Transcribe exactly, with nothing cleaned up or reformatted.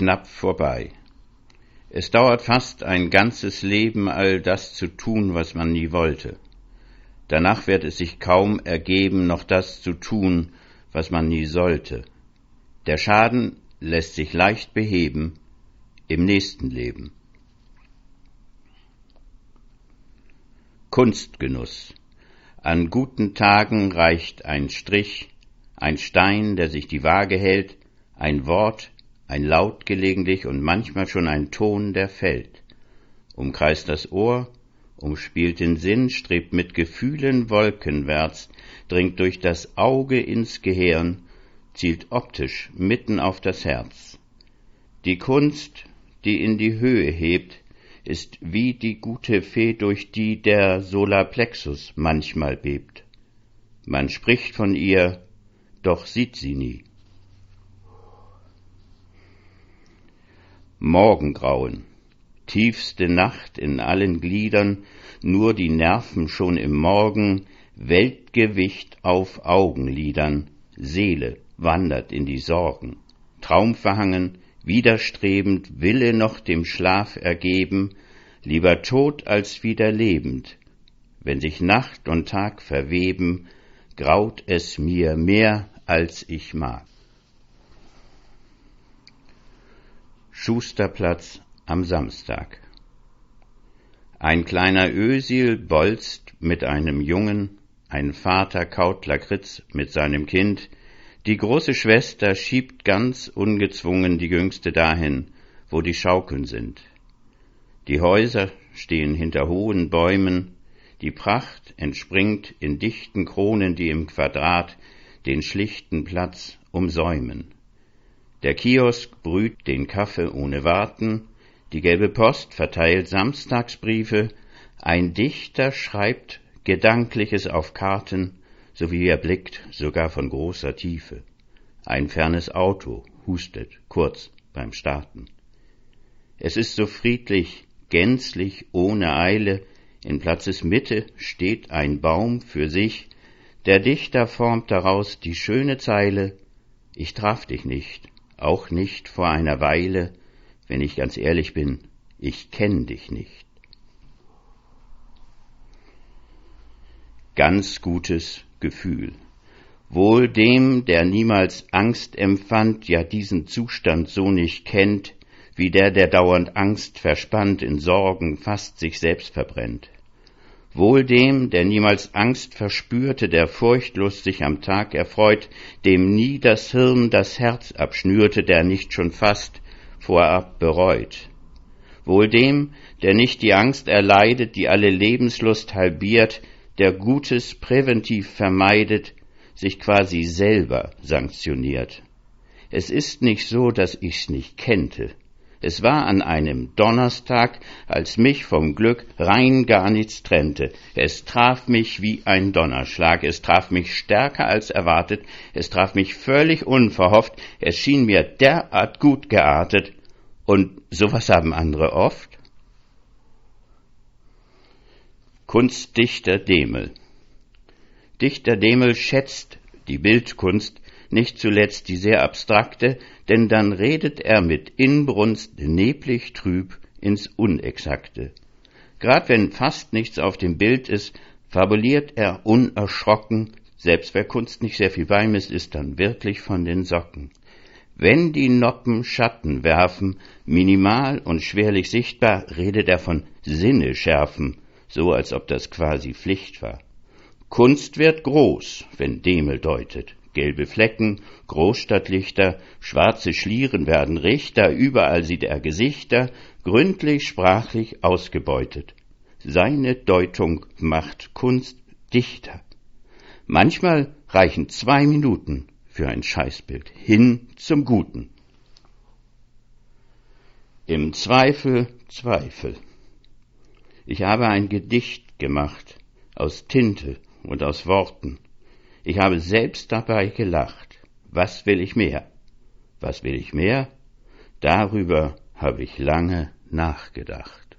knapp vorbei. Es dauert fast ein ganzes Leben, all das zu tun, was man nie wollte. Danach wird es sich kaum ergeben, noch das zu tun, was man nie sollte. Der Schaden lässt sich leicht beheben im nächsten Leben. Kunstgenuss. An guten Tagen reicht ein Strich, ein Stein, der sich die Waage hält, ein Wort, ein Laut gelegentlich und manchmal schon ein Ton, der fällt. Umkreist das Ohr, umspielt den Sinn, strebt mit Gefühlen wolkenwärts, dringt durch das Auge ins Gehirn, zielt optisch mitten auf das Herz. Die Kunst, die in die Höhe hebt, ist wie die gute Fee, durch die der Solarplexus manchmal bebt. Man spricht von ihr, doch sieht sie nie. Morgengrauen, tiefste Nacht in allen Gliedern, nur die Nerven schon im Morgen, Weltgewicht auf Augenlidern, Seele wandert in die Sorgen, traumverhangen, widerstrebend, Wille noch dem Schlaf ergeben, lieber tot als wieder lebend. Wenn sich Nacht und Tag verweben, graut es mir mehr, als ich mag. Schusterplatz am Samstag. Ein kleiner Ösil bolzt mit einem Jungen, ein Vater kaut Lakritz mit seinem Kind, die große Schwester schiebt ganz ungezwungen die Jüngste dahin, wo die Schaukeln sind. Die Häuser stehen hinter hohen Bäumen, die Pracht entspringt in dichten Kronen, die im Quadrat den schlichten Platz umsäumen. Der Kiosk brüht den Kaffee ohne Warten, die gelbe Post verteilt Samstagsbriefe, ein Dichter schreibt Gedankliches auf Karten, so wie er blickt, sogar von großer Tiefe. Ein fernes Auto hustet kurz beim Starten. Es ist so friedlich, gänzlich, ohne Eile, in Platzes Mitte steht ein Baum für sich, der Dichter formt daraus die schöne Zeile, ich traf dich nicht, auch nicht vor einer Weile, wenn ich ganz ehrlich bin, ich kenn dich nicht. Ganz gutes Gefühl. Wohl dem, der niemals Angst empfand, ja diesen Zustand so nicht kennt, wie der, der dauernd Angst verspannt, in Sorgen fast sich selbst verbrennt. Wohl dem, der niemals Angst verspürte, der furchtlos sich am Tag erfreut, dem nie das Hirn das Herz abschnürte, der nicht schon fast vorab bereut. Wohl dem, der nicht die Angst erleidet, die alle Lebenslust halbiert, der Gutes präventiv vermeidet, sich quasi selber sanktioniert. Es ist nicht so, dass ich's nicht kennte. Es war an einem Donnerstag, als mich vom Glück rein gar nichts trennte. Es traf mich wie ein Donnerschlag, es traf mich stärker als erwartet, es traf mich völlig unverhofft, es schien mir derart gut geartet. Und sowas haben andere oft. Kunstdichter Demel. Dichter Demel schätzt die Bildkunst, nicht zuletzt die sehr abstrakte, denn dann redet er mit Inbrunst neblig trüb ins Unexakte. Grad wenn fast nichts auf dem Bild ist, fabuliert er unerschrocken, selbst wer Kunst nicht sehr viel beimisst, ist dann wirklich von den Socken. Wenn die Noppen Schatten werfen, minimal und schwerlich sichtbar, redet er von Sinne schärfen, so als ob das quasi Pflicht war. Kunst wird groß, wenn Demel deutet. Gelbe Flecken, Großstadtlichter, schwarze Schlieren werden Richter, überall sieht er Gesichter, gründlich sprachlich ausgebeutet. Seine Deutung macht Kunst dichter. Manchmal reichen zwei Minuten für ein Scheißbild, hin zum Guten. Im Zweifel Zweifel. Ich habe ein Gedicht gemacht, aus Tinte und aus Worten. Ich habe selbst dabei gelacht. Was will ich mehr? Was will ich mehr? Darüber habe ich lange nachgedacht.